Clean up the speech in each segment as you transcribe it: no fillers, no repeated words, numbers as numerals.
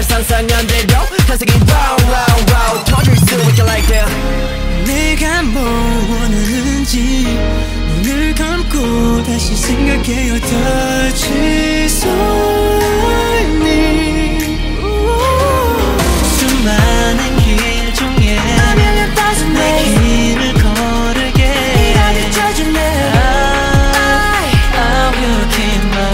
상상이 안 돼도 탄생이 wow wow wow 터질 수 있게 like that. 내가 뭘 원하는지 눈을 감고 다시 생각해요. touch 설레니 수많은 길 중에 내 길을 걸을게. I will keep my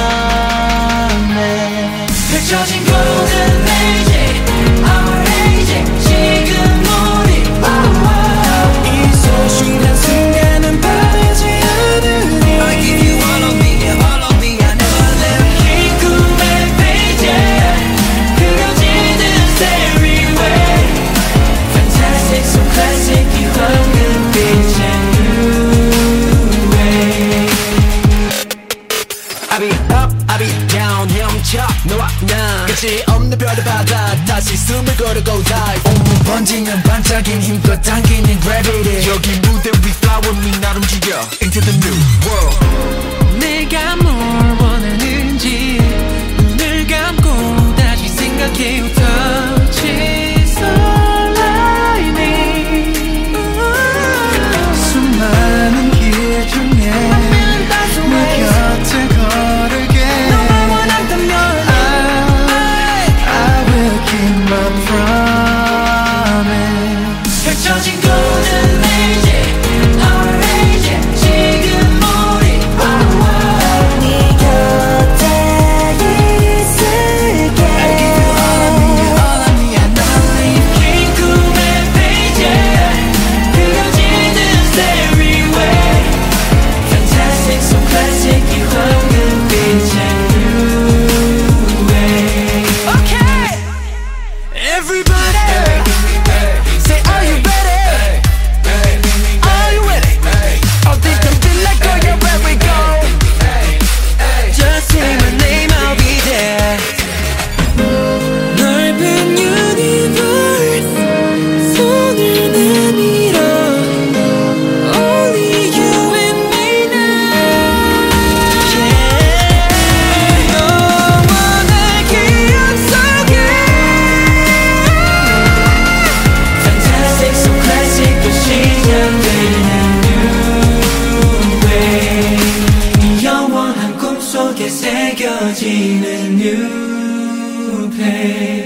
promise. 펼쳐진 golden age, our age. 지금 우리 이 소중한 순간은 바라지 않으니 I give you all of me, all of me, I never leave. 긴 꿈의 페이지 그려지는 stairway. Fantastic, so classic. 이 황금빛의 new way. I be up, I be down 헤엄쳐 너와 나 끝이 없는 별의 바다 다시 숨을 고르고 dive. 온몸 번지는 반짝임 힘껏 당기는 gravity. 여기 무대 위 flower 미 날 움직여 into the new world. 내가 뭘 원하는지 눈을 감고 다시 생각해요. touch 설레니 수많은 길 중에 내 곁을 걸을게. 너만 원한다면 I will keep my promise. 펼쳐진 golden age, our age. 지금 우리 네 곁에 있을게. I give you all of me, I never leave. 긴 꿈의 페이지 그려지는 stairway. Fantastic, so classic. 이 황금빛의 new way. Okay, everybody say are you ready? Are you ready? 어디든지 let go, you're where we go. Just say my name, I'll be there. 넓은 universe 손을 내밀어 Only you and me now. Yeah. 너와 내 기억 속에 Fantastic, so classic. 또 시작되는 new way. 이 영원한 꿈속에 새겨지는 new page.